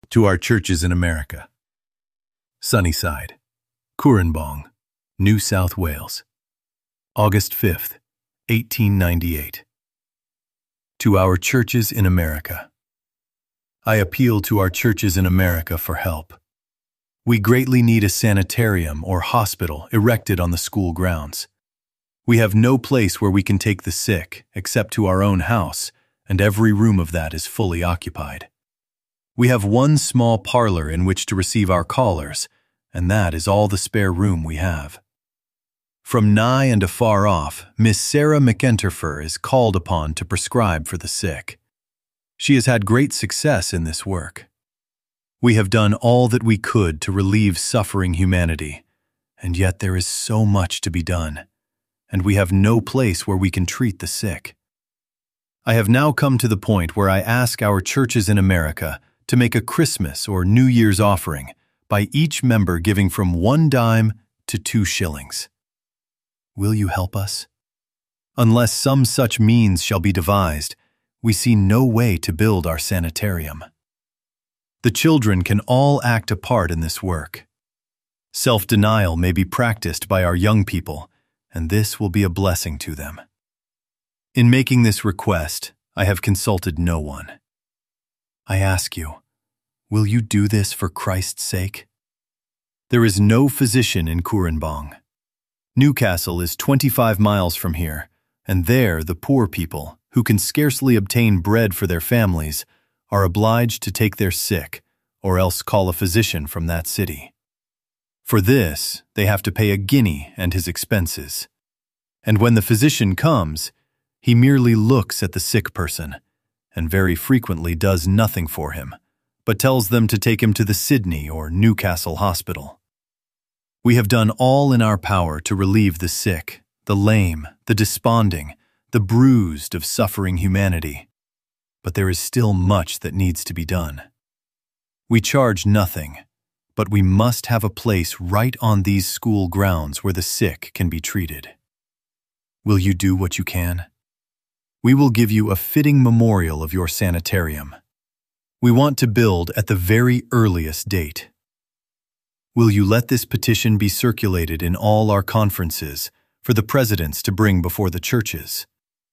To our churches in America. Sunnyside, Cooranbong, New South Wales, August 5th, 1898. To our churches in America. I appeal to our churches in America for help. We greatly need a sanitarium or hospital erected on the school grounds. We have no place where we can take the sick except to our own house, and every room of that is fully occupied. We have one small parlor in which to receive our callers, and that is all the spare room we have. From nigh and afar off, Miss Sarah McEnterfer is called upon to prescribe for the sick. She has had great success in this work. We have done all that we could to relieve suffering humanity, and yet there is so much to be done, and we have no place where we can treat the sick. I have now come to the point where I ask our churches in America to make a Christmas or New Year's offering by each member giving from 1 dime to 2 shillings. Will you help us? Unless some such means shall be devised, we see no way to build our sanitarium. The children can all act a part in this work. Self-denial may be practiced by our young people, and this will be a blessing to them. In making this request, I have consulted no one. I ask you, will you do this for Christ's sake? There is no physician in Cooranbong. Newcastle is 25 miles from here, and there the poor people, who can scarcely obtain bread for their families, are obliged to take their sick, or else call a physician from that city. For this, they have to pay a guinea and his expenses. And when the physician comes, he merely looks at the sick person, and very frequently does nothing for him, but tells them to take him to the Sydney or Newcastle hospital. We have done all in our power to relieve the sick, the lame, the desponding, the bruised of suffering humanity, but there is still much that needs to be done. We charge nothing, but we must have a place right on these school grounds where the sick can be treated. Will you do what you can? We will give you a fitting memorial of your sanitarium. We want to build at the very earliest date. Will you let this petition be circulated in all our conferences for the presidents to bring before the churches?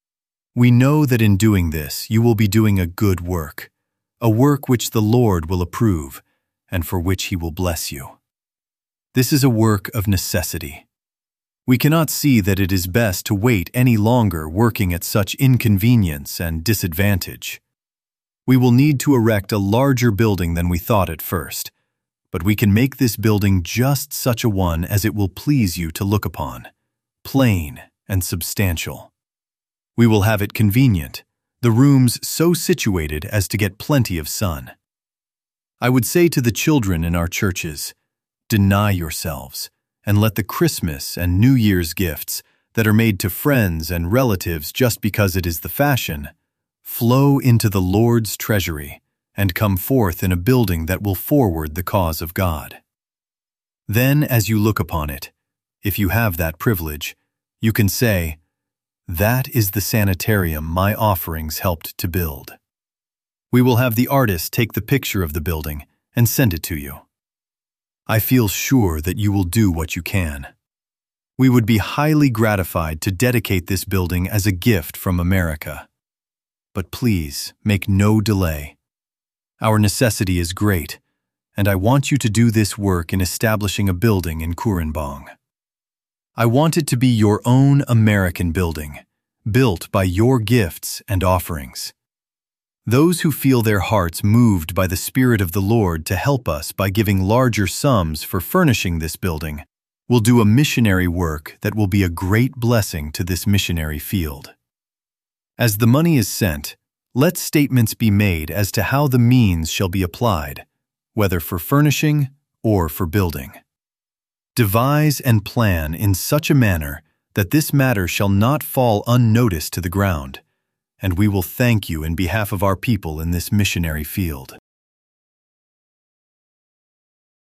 We know that in doing this you will be doing a good work, a work which the Lord will approve, and for which He will bless you. This is a work of necessity. We cannot see that it is best to wait any longer working at such inconvenience and disadvantage. We will need to erect a larger building than we thought at first, but we can make this building just such a one as it will please you to look upon, plain and substantial. We will have it convenient, the rooms so situated as to get plenty of sun. I would say to the children in our churches, deny yourselves, and let the Christmas and New Year's gifts that are made to friends and relatives just because it is the fashion, flow into the Lord's treasury and come forth in a building that will forward the cause of God. Then, as you look upon it, if you have that privilege, you can say, that is the sanitarium my offerings helped to build. We will have the artist take the picture of the building and send it to you. I feel sure that you will do what you can. We would be highly gratified to dedicate this building as a gift from America. But please, make no delay. Our necessity is great, and I want you to do this work in establishing a building in Cooranbong. I want it to be your own American building, built by your gifts and offerings. Those who feel their hearts moved by the Spirit of the Lord to help us by giving larger sums for furnishing this building will do a missionary work that will be a great blessing to this missionary field. As the money is sent, let statements be made as to how the means shall be applied, whether for furnishing or for building. Devise and plan in such a manner that this matter shall not fall unnoticed to the ground, and we will thank you in behalf of our people in this missionary field.